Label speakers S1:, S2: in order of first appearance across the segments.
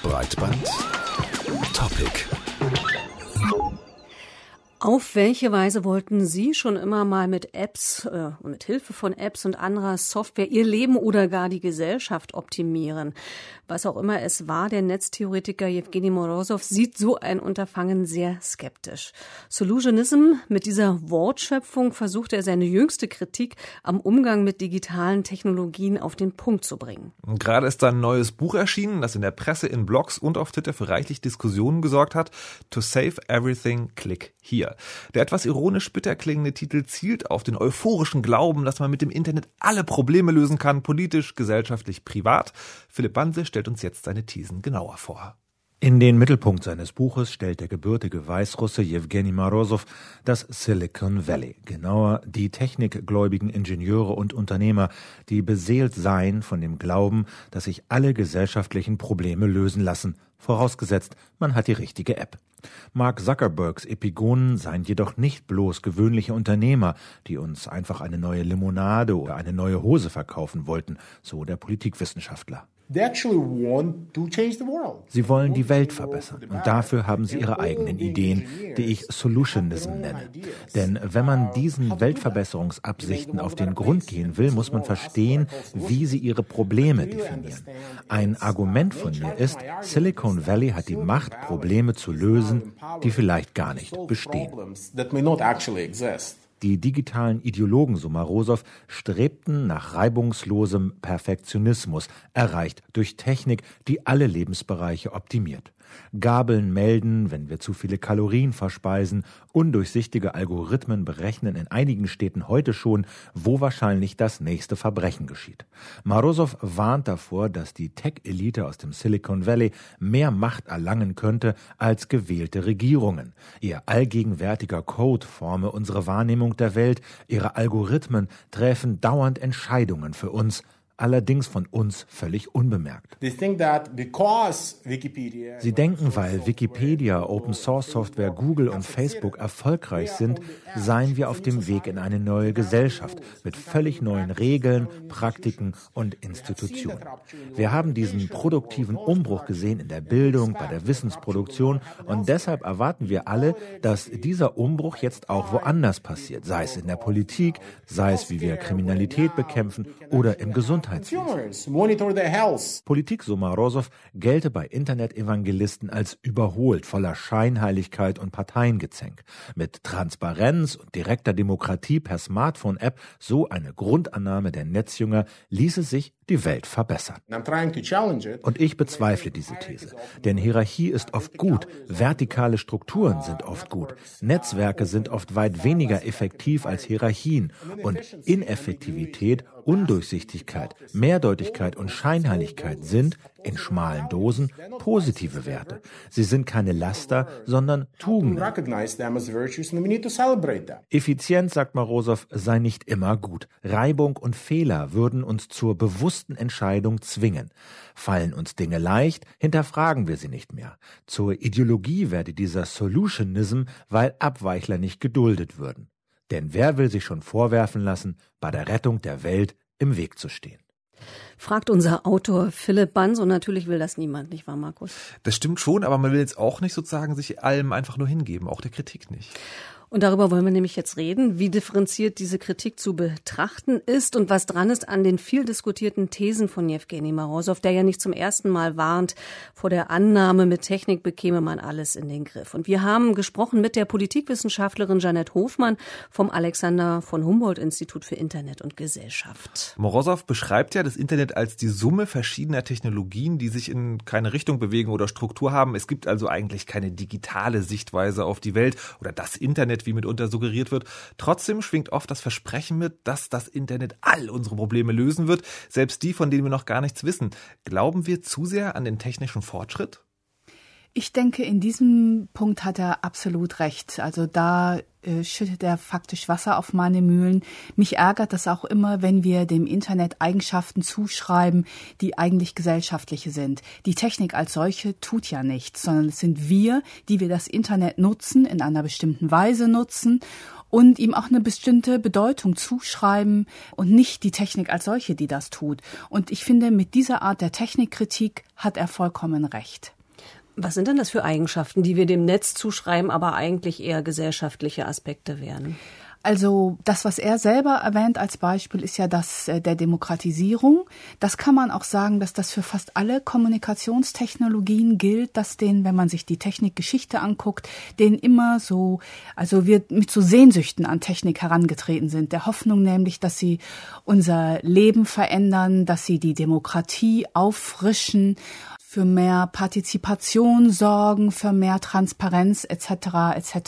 S1: Breitband Topic.
S2: Auf welche Weise wollten Sie schon immer mal mit Apps, mit Hilfe von Apps und anderer Software Ihr Leben oder gar die Gesellschaft optimieren? Was auch immer es war, der Netztheoretiker Jewgeni Morosow sieht so ein Unterfangen sehr skeptisch. Solutionism, mit dieser Wortschöpfung versucht er seine jüngste Kritik am Umgang mit digitalen Technologien auf den Punkt zu bringen.
S3: Gerade ist ein neues Buch erschienen, das in der Presse, in Blogs und auf Twitter für reichlich Diskussionen gesorgt hat. To Save Everything, Click Here. Der etwas ironisch bitter klingende Titel zielt auf den euphorischen Glauben, dass man mit dem Internet alle Probleme lösen kann, politisch, gesellschaftlich, privat. Philipp Banse stellt uns jetzt seine Thesen genauer vor.
S4: In den Mittelpunkt seines Buches stellt der gebürtige Weißrusse Jewgeni Morosow das Silicon Valley, genauer die technikgläubigen Ingenieure und Unternehmer, die beseelt seien von dem Glauben, dass sich alle gesellschaftlichen Probleme lösen lassen, vorausgesetzt, man hat die richtige App. Mark Zuckerbergs Epigonen seien jedoch nicht bloß gewöhnliche Unternehmer, die uns einfach eine neue Limonade oder eine neue Hose verkaufen wollten, so der Politikwissenschaftler. Sie wollen die Welt verbessern und dafür haben sie ihre eigenen Ideen, die ich Solutionism nenne. Denn wenn man diesen Weltverbesserungsabsichten auf den Grund gehen will, muss man verstehen, wie sie ihre Probleme definieren. Ein Argument von mir ist, Silicon Valley hat die Macht, Probleme zu lösen, die vielleicht gar nicht bestehen. Die digitalen Ideologen, so Morosow, strebten nach reibungslosem Perfektionismus, erreicht durch Technik, die alle Lebensbereiche optimiert. Gabeln melden, wenn wir zu viele Kalorien verspeisen, undurchsichtige Algorithmen berechnen in einigen Städten heute schon, wo wahrscheinlich das nächste Verbrechen geschieht. Morosow warnt davor, dass die Tech-Elite aus dem Silicon Valley mehr Macht erlangen könnte als gewählte Regierungen. Ihr allgegenwärtiger Code forme unsere Wahrnehmung der Welt, ihre Algorithmen träfen dauernd Entscheidungen für uns, allerdings von uns völlig unbemerkt. Sie denken, weil Wikipedia, Open-Source-Software, Google und Facebook erfolgreich sind, seien wir auf dem Weg in eine neue Gesellschaft mit völlig neuen Regeln, Praktiken und Institutionen. Wir haben diesen produktiven Umbruch gesehen in der Bildung, bei der Wissensproduktion und deshalb erwarten wir alle, dass dieser Umbruch jetzt auch woanders passiert, sei es in der Politik, sei es wie wir Kriminalität bekämpfen oder im Gesundheitswesen. Politik, so Morosow, gelte bei Internet-Evangelisten als überholt, voller Scheinheiligkeit und Parteiengezänk. Mit Transparenz und direkter Demokratie per Smartphone-App, so eine Grundannahme der Netzjünger, ließe sich die Welt verbessern. Und ich bezweifle diese These. Denn Hierarchie ist oft gut, vertikale Strukturen sind oft gut, Netzwerke sind oft weit weniger effektiv als Hierarchien und Ineffektivität, Undurchsichtigkeit, Mehrdeutigkeit und Scheinheiligkeit sind, in schmalen Dosen, positive Werte. Sie sind keine Laster, sondern Tugenden. Effizienz, sagt Morosow, sei nicht immer gut. Reibung und Fehler würden uns zur bewussten Entscheidung zwingen. Fallen uns Dinge leicht, hinterfragen wir sie nicht mehr. Zur Ideologie werde dieser Solutionism, weil Abweichler nicht geduldet würden. Denn wer will sich schon vorwerfen lassen, bei der Rettung der Welt im Weg zu stehen?
S2: Fragt unser Autor Philipp Banse und natürlich will das niemand, nicht wahr, Markus?
S3: Das stimmt schon, aber man will jetzt auch nicht sozusagen sich allem einfach nur hingeben, auch der Kritik nicht.
S2: Und darüber wollen wir nämlich jetzt reden, wie differenziert diese Kritik zu betrachten ist und was dran ist an den viel diskutierten Thesen von Jewgeni Morosow, der ja nicht zum ersten Mal warnt vor der Annahme, mit Technik bekäme man alles in den Griff. Und wir haben gesprochen mit der Politikwissenschaftlerin Jeanette Hofmann vom Alexander von Humboldt-Institut für Internet und Gesellschaft.
S3: Morosow beschreibt ja das Internet als die Summe verschiedener Technologien, die sich in keine Richtung bewegen oder Struktur haben. Es gibt also eigentlich keine digitale Sichtweise auf die Welt oder das Internet, wie mitunter suggeriert wird. Trotzdem schwingt oft das Versprechen mit, dass das Internet all unsere Probleme lösen wird, selbst die, von denen wir noch gar nichts wissen. Glauben wir zu sehr an den technischen Fortschritt?
S5: Ich denke, in diesem Punkt hat er absolut recht. Also da schüttet er faktisch Wasser auf meine Mühlen. Mich ärgert das auch immer, wenn wir dem Internet Eigenschaften zuschreiben, die eigentlich gesellschaftliche sind. Die Technik als solche tut ja nichts, sondern es sind wir, die wir das Internet nutzen, in einer bestimmten Weise nutzen und ihm auch eine bestimmte Bedeutung zuschreiben und nicht die Technik als solche, die das tut. Und ich finde, mit dieser Art der Technikkritik hat er vollkommen recht.
S2: Was sind denn das für Eigenschaften, die wir dem Netz zuschreiben, aber eigentlich eher gesellschaftliche Aspekte wären?
S5: Also das, was er selber erwähnt als Beispiel, ist ja das der Demokratisierung. Das kann man auch sagen, dass das für fast alle Kommunikationstechnologien gilt, dass denen, wenn man sich die Technikgeschichte anguckt, denen immer so, also wir mit so Sehnsüchten an Technik herangetreten sind. Der Hoffnung nämlich, dass sie unser Leben verändern, dass sie die Demokratie auffrischen, für mehr Partizipation sorgen, für mehr Transparenz etc. etc.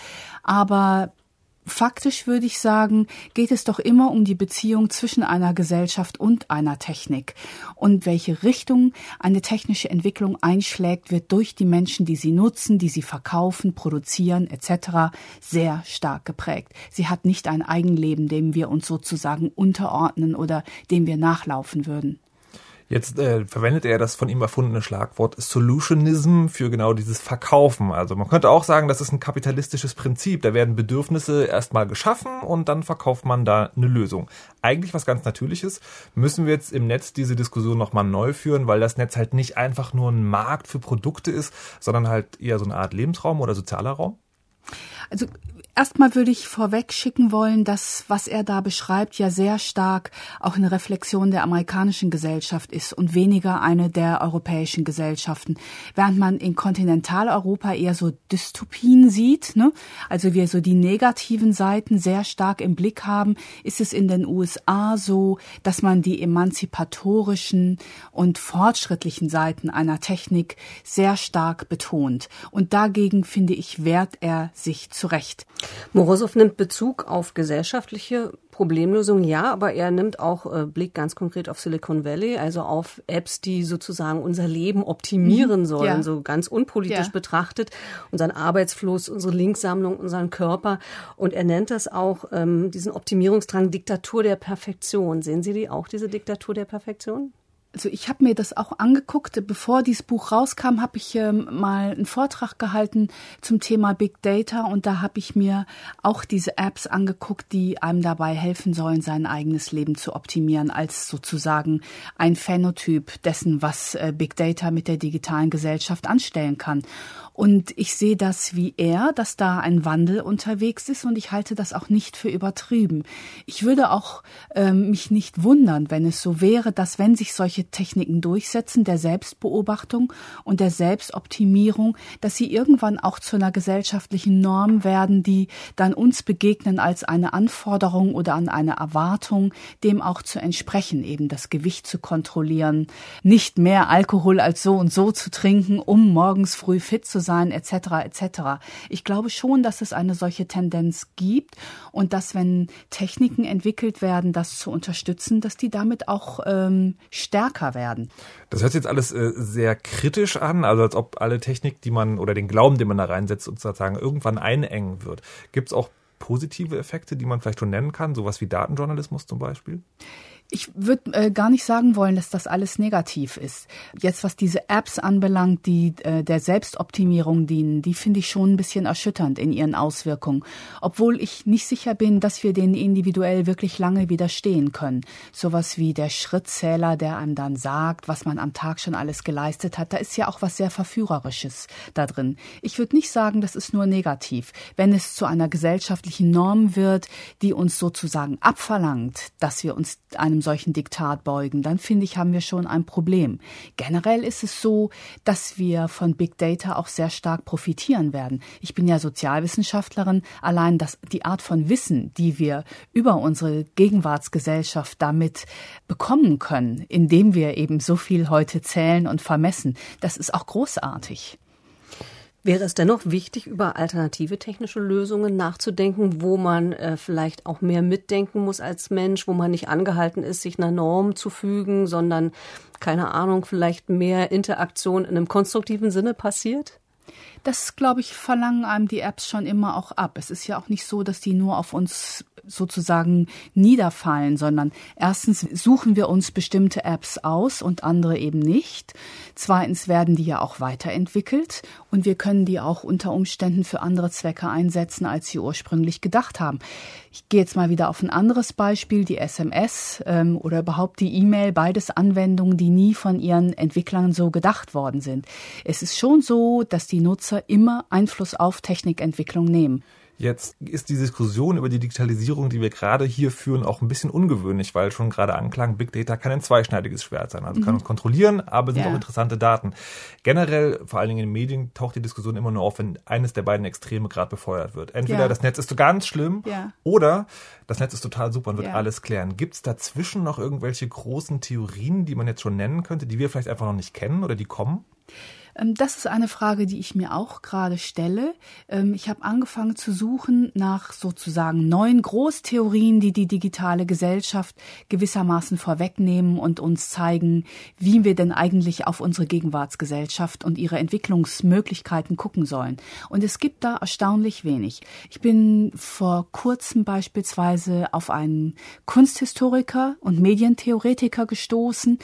S5: Aber faktisch würde ich sagen, geht es doch immer um die Beziehung zwischen einer Gesellschaft und einer Technik. Und welche Richtung eine technische Entwicklung einschlägt, wird durch die Menschen, die sie nutzen, die sie verkaufen, produzieren etc. sehr stark geprägt. Sie hat nicht ein Eigenleben, dem wir uns sozusagen unterordnen oder dem wir nachlaufen würden.
S3: Jetzt verwendet er das von ihm erfundene Schlagwort Solutionism für genau dieses Verkaufen. Also man könnte auch sagen, das ist ein kapitalistisches Prinzip. Da werden Bedürfnisse erstmal geschaffen und dann verkauft man da eine Lösung. Eigentlich was ganz Natürliches. Müssen wir jetzt im Netz diese Diskussion nochmal neu führen, weil das Netz halt nicht einfach nur ein Markt für Produkte ist, sondern halt eher so eine Art Lebensraum oder sozialer Raum?
S5: Also erstmal würde ich vorweg schicken wollen, dass, was er da beschreibt, ja sehr stark auch eine Reflexion der amerikanischen Gesellschaft ist und weniger eine der europäischen Gesellschaften. Während man in Kontinentaleuropa eher so Dystopien sieht, ne? Also wir so die negativen Seiten sehr stark im Blick haben, ist es in den USA so, dass man die emanzipatorischen und fortschrittlichen Seiten einer Technik sehr stark betont. Und dagegen, finde ich, wehrt er sich zurecht.
S2: Morozow nimmt Bezug auf gesellschaftliche Problemlösungen, ja, aber er nimmt auch Blick ganz konkret auf Silicon Valley, also auf Apps, die sozusagen unser Leben optimieren sollen,
S5: ja.
S2: so ganz unpolitisch betrachtet, unseren Arbeitsfluss, unsere Linksammlung, unseren Körper. Und er nennt das auch diesen Optimierungsdrang Diktatur der Perfektion. Sehen Sie die auch, diese Diktatur der Perfektion?
S5: Also ich habe mir das auch angeguckt. Bevor dieses Buch rauskam, habe ich mal einen Vortrag gehalten zum Thema Big Data und da habe ich mir auch diese Apps angeguckt, die einem dabei helfen sollen, sein eigenes Leben zu optimieren, als sozusagen ein Phänotyp dessen, was Big Data mit der digitalen Gesellschaft anstellen kann. Und ich sehe das wie er, dass da ein Wandel unterwegs ist und ich halte das auch nicht für übertrieben. Ich würde auch mich nicht wundern, wenn es so wäre, dass wenn sich solche Techniken durchsetzen, der Selbstbeobachtung und der Selbstoptimierung, dass sie irgendwann auch zu einer gesellschaftlichen Norm werden, die dann uns begegnen als eine Anforderung oder an eine Erwartung, dem auch zu entsprechen, eben das Gewicht zu kontrollieren, nicht mehr Alkohol als so und so zu trinken, um morgens früh fit zu sein, etc. etc. Ich glaube schon, dass es eine solche Tendenz gibt und dass, wenn Techniken entwickelt werden, das zu unterstützen, dass die damit auch stärker werden.
S3: Das hört sich jetzt alles sehr kritisch an, also als ob alle Technik, die man oder den Glauben, den man da reinsetzt, sozusagen irgendwann einengen wird. Gibt es auch positive Effekte, die man vielleicht schon nennen kann, sowas wie Datenjournalismus zum Beispiel?
S5: Ich würde gar nicht sagen wollen, dass das alles negativ ist. Jetzt, was diese Apps anbelangt, die der Selbstoptimierung dienen, die finde ich schon ein bisschen erschütternd in ihren Auswirkungen. Obwohl ich nicht sicher bin, dass wir denen individuell wirklich lange widerstehen können. Sowas wie der Schrittzähler, der einem dann sagt, was man am Tag schon alles geleistet hat. Da ist ja auch was sehr Verführerisches da drin. Ich würde nicht sagen, das ist nur negativ. Wenn es zu einer gesellschaftlichen Norm wird, die uns sozusagen abverlangt, dass wir uns einem solchen Diktat beugen, dann finde ich, haben wir schon ein Problem. Generell ist es so, dass wir von Big Data auch sehr stark profitieren werden. Ich bin ja Sozialwissenschaftlerin. Allein die Art von Wissen, die wir über unsere Gegenwartsgesellschaft damit bekommen können, indem wir eben so viel heute zählen und vermessen, das ist auch großartig.
S2: Wäre es dennoch wichtig, über alternative technische Lösungen nachzudenken, wo man vielleicht auch mehr mitdenken muss als Mensch, wo man nicht angehalten ist, sich einer Norm zu fügen, sondern, keine Ahnung, vielleicht mehr Interaktion in einem konstruktiven Sinne passiert?
S5: Das, glaube ich, verlangen einem die Apps schon immer auch ab. Es ist ja auch nicht so, dass die nur auf uns sozusagen niederfallen, sondern erstens suchen wir uns bestimmte Apps aus und andere eben nicht. Zweitens werden die ja auch weiterentwickelt und wir können die auch unter Umständen für andere Zwecke einsetzen, als sie ursprünglich gedacht haben. Ich gehe jetzt mal wieder auf ein anderes Beispiel, die SMS oder überhaupt die E-Mail, beides Anwendungen, die nie von ihren Entwicklern so gedacht worden sind. Es ist schon so, dass die Nutzer immer Einfluss auf Technikentwicklung nehmen.
S3: Jetzt ist die Diskussion über die Digitalisierung, die wir gerade hier führen, auch ein bisschen ungewöhnlich, weil schon gerade anklang, Big Data kann ein zweischneidiges Schwert sein. Also kann uns kontrollieren, aber sind auch interessante Daten. Generell, vor allen Dingen in den Medien, taucht die Diskussion immer nur auf, wenn eines der beiden Extreme gerade befeuert wird. Entweder das Netz ist so ganz schlimm oder das Netz ist total super und wird alles klären. Gibt es dazwischen noch irgendwelche großen Theorien, die man jetzt schon nennen könnte, die wir vielleicht einfach noch nicht kennen oder die kommen?
S5: Das ist eine Frage, die ich mir auch gerade stelle. Ich habe angefangen zu suchen nach sozusagen neuen Großtheorien, die die digitale Gesellschaft gewissermaßen vorwegnehmen und uns zeigen, wie wir denn eigentlich auf unsere Gegenwartsgesellschaft und ihre Entwicklungsmöglichkeiten gucken sollen. Und es gibt da erstaunlich wenig. Ich bin vor kurzem beispielsweise auf einen Kunsthistoriker und Medientheoretiker gestoßen,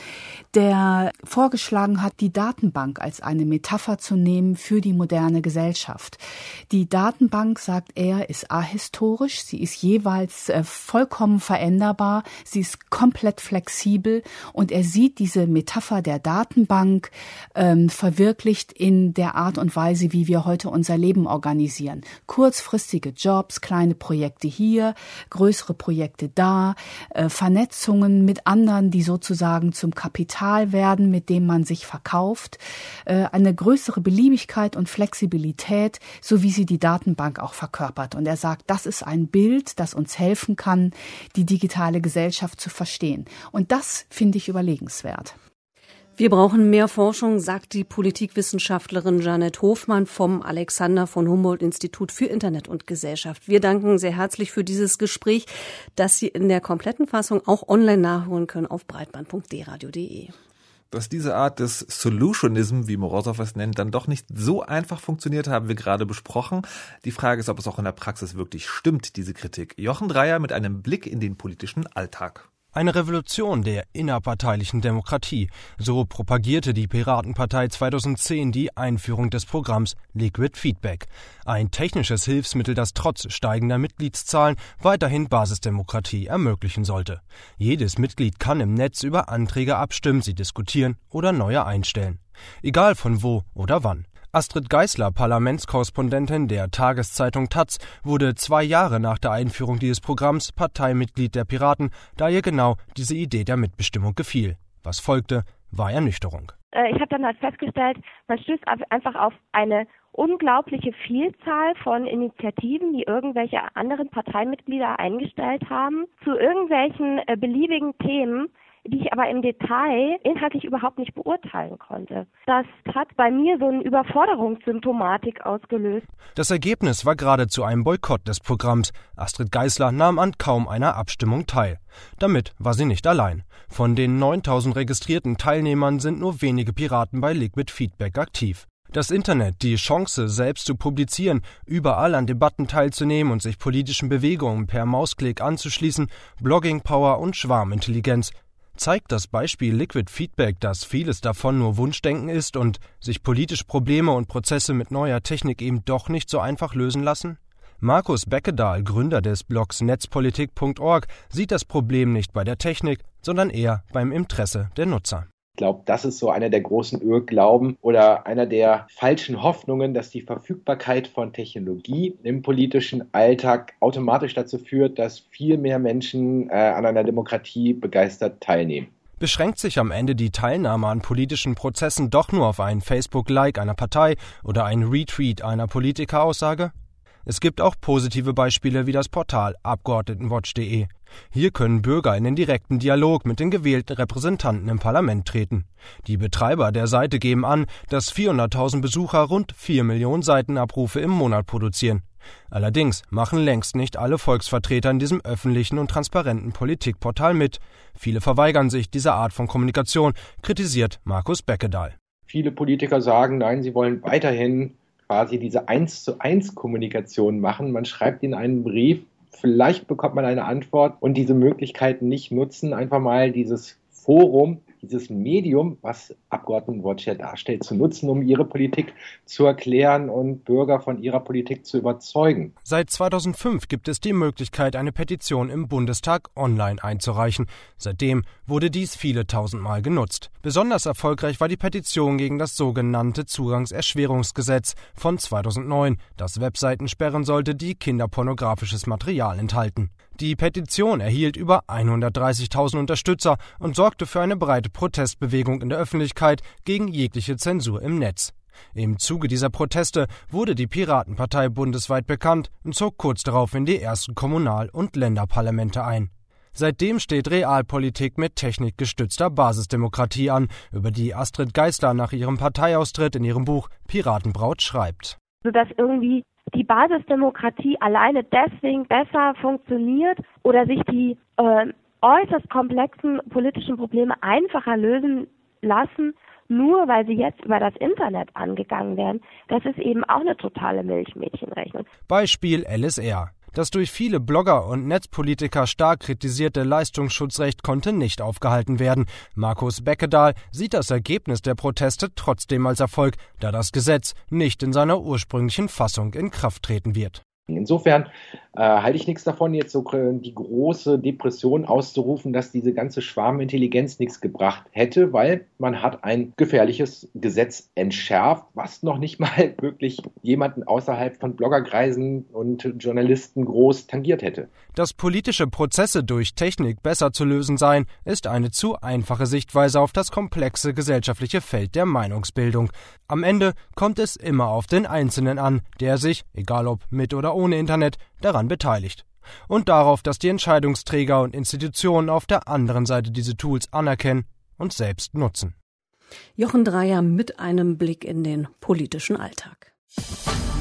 S5: der vorgeschlagen hat, die Datenbank als eine Metapher zu nehmen für die moderne Gesellschaft. Die Datenbank, sagt er, ist ahistorisch. Sie ist jeweils vollkommen veränderbar. Sie ist komplett flexibel. Und er sieht diese Metapher der Datenbank verwirklicht in der Art und Weise, wie wir heute unser Leben organisieren. Kurzfristige Jobs, kleine Projekte hier, größere Projekte da, Vernetzungen mit anderen, die sozusagen zum Kapital werden, mit dem man sich verkauft. Eine größere Beliebigkeit und Flexibilität, so wie sie die Datenbank auch verkörpert. Und er sagt, das ist ein Bild, das uns helfen kann, die digitale Gesellschaft zu verstehen. Und das finde ich überlegenswert.
S2: Wir brauchen mehr Forschung, sagt die Politikwissenschaftlerin Jeanette Hofmann vom Alexander von Humboldt-Institut für Internet und Gesellschaft. Wir danken sehr herzlich für dieses Gespräch, das Sie in der kompletten Fassung auch online nachholen können auf breitband.dradio.de.
S3: Dass diese Art des Solutionism, wie Morozov es nennt, dann doch nicht so einfach funktioniert, haben wir gerade besprochen. Die Frage ist, ob es auch in der Praxis wirklich stimmt, diese Kritik. Jochen Dreier mit einem Blick in den politischen Alltag.
S6: Eine Revolution der innerparteilichen Demokratie. So propagierte die Piratenpartei 2010 die Einführung des Programms Liquid Feedback. Ein technisches Hilfsmittel, das trotz steigender Mitgliedszahlen weiterhin Basisdemokratie ermöglichen sollte. Jedes Mitglied kann im Netz über Anträge abstimmen, sie diskutieren oder neue einstellen. Egal von wo oder wann. Astrid Geisler, Parlamentskorrespondentin der Tageszeitung taz, wurde 2 Jahre nach der Einführung dieses Programms Parteimitglied der Piraten, da ihr genau diese Idee der Mitbestimmung gefiel. Was folgte, war Ernüchterung.
S7: Ich habe dann halt festgestellt, man stößt einfach auf eine unglaubliche Vielzahl von Initiativen, die irgendwelche anderen Parteimitglieder eingestellt haben, zu irgendwelchen beliebigen Themen, die ich aber im Detail inhaltlich überhaupt nicht beurteilen konnte. Das hat bei mir so eine Überforderungssymptomatik ausgelöst.
S6: Das Ergebnis war geradezu ein Boykott des Programms. Astrid Geisler nahm an kaum einer Abstimmung teil. Damit war sie nicht allein. Von den 9.000 registrierten Teilnehmern sind nur wenige Piraten bei Liquid Feedback aktiv. Das Internet, die Chance, selbst zu publizieren, überall an Debatten teilzunehmen und sich politischen Bewegungen per Mausklick anzuschließen, Blogging-Power und Schwarmintelligenz, zeigt das Beispiel Liquid Feedback, dass vieles davon nur Wunschdenken ist und sich politische Probleme und Prozesse mit neuer Technik eben doch nicht so einfach lösen lassen? Markus Beckedahl, Gründer des Blogs netzpolitik.org, sieht das Problem nicht bei der Technik, sondern eher beim Interesse der Nutzer.
S8: Ich glaube, das ist so einer der großen Irrglauben oder einer der falschen Hoffnungen, dass die Verfügbarkeit von Technologie im politischen Alltag automatisch dazu führt, dass viel mehr Menschen an einer Demokratie begeistert teilnehmen.
S6: Beschränkt sich am Ende die Teilnahme an politischen Prozessen doch nur auf einen Facebook-Like einer Partei oder einen Retweet einer Politikeraussage? Es gibt auch positive Beispiele wie das Portal Abgeordnetenwatch.de. Hier können Bürger in den direkten Dialog mit den gewählten Repräsentanten im Parlament treten. Die Betreiber der Seite geben an, dass 400.000 Besucher rund 4 Millionen Seitenabrufe im Monat produzieren. Allerdings machen längst nicht alle Volksvertreter in diesem öffentlichen und transparenten Politikportal mit. Viele verweigern sich dieser Art von Kommunikation, kritisiert Markus Beckedahl.
S8: Viele Politiker sagen, nein, sie wollen weiterhin quasi diese 1:1 Kommunikation machen. Man schreibt ihnen einen Brief, vielleicht bekommt man eine Antwort und diese Möglichkeiten nicht nutzen, einfach mal dieses Forum, dieses Medium, was Abgeordnetenwatch ja darstellt, zu nutzen, um ihre Politik zu erklären und Bürger von ihrer Politik zu überzeugen.
S6: Seit 2005 gibt es die Möglichkeit, eine Petition im Bundestag online einzureichen. Seitdem wurde dies viele tausendmal genutzt. Besonders erfolgreich war die Petition gegen das sogenannte Zugangserschwerungsgesetz von 2009, das Webseiten sperren sollte, die kinderpornografisches Material enthalten. Die Petition erhielt über 130.000 Unterstützer und sorgte für eine breite Protestbewegung in der Öffentlichkeit gegen jegliche Zensur im Netz. Im Zuge dieser Proteste wurde die Piratenpartei bundesweit bekannt und zog kurz darauf in die ersten Kommunal- und Länderparlamente ein. Seitdem steht Realpolitik mit technikgestützter Basisdemokratie an, über die Astrid Geisler nach ihrem Parteiaustritt in ihrem Buch Piratenbraut schreibt.
S7: Sodass irgendwie die Basisdemokratie alleine deswegen besser funktioniert oder sich die äußerst komplexen politischen Probleme einfacher lösen lassen, nur weil sie jetzt über das Internet angegangen werden, das ist eben auch eine totale Milchmädchenrechnung.
S6: Beispiel LSR. Das durch viele Blogger und Netzpolitiker stark kritisierte Leistungsschutzrecht konnte nicht aufgehalten werden. Markus Beckedahl sieht das Ergebnis der Proteste trotzdem als Erfolg, da das Gesetz nicht in seiner ursprünglichen Fassung in Kraft treten wird.
S8: Insofern halte ich nichts davon, jetzt so die große Depression auszurufen, dass diese ganze Schwarmintelligenz nichts gebracht hätte, weil man hat ein gefährliches Gesetz entschärft, was noch nicht mal wirklich jemanden außerhalb von Bloggerkreisen und Journalisten groß tangiert hätte.
S6: Dass politische Prozesse durch Technik besser zu lösen seien, ist eine zu einfache Sichtweise auf das komplexe gesellschaftliche Feld der Meinungsbildung. Am Ende kommt es immer auf den Einzelnen an, der sich, egal ob mit oder ohne Internet, daran beteiligt. Und darauf, dass die Entscheidungsträger und Institutionen auf der anderen Seite diese Tools anerkennen und selbst nutzen.
S2: Jochen Dreyer mit einem Blick in den politischen Alltag.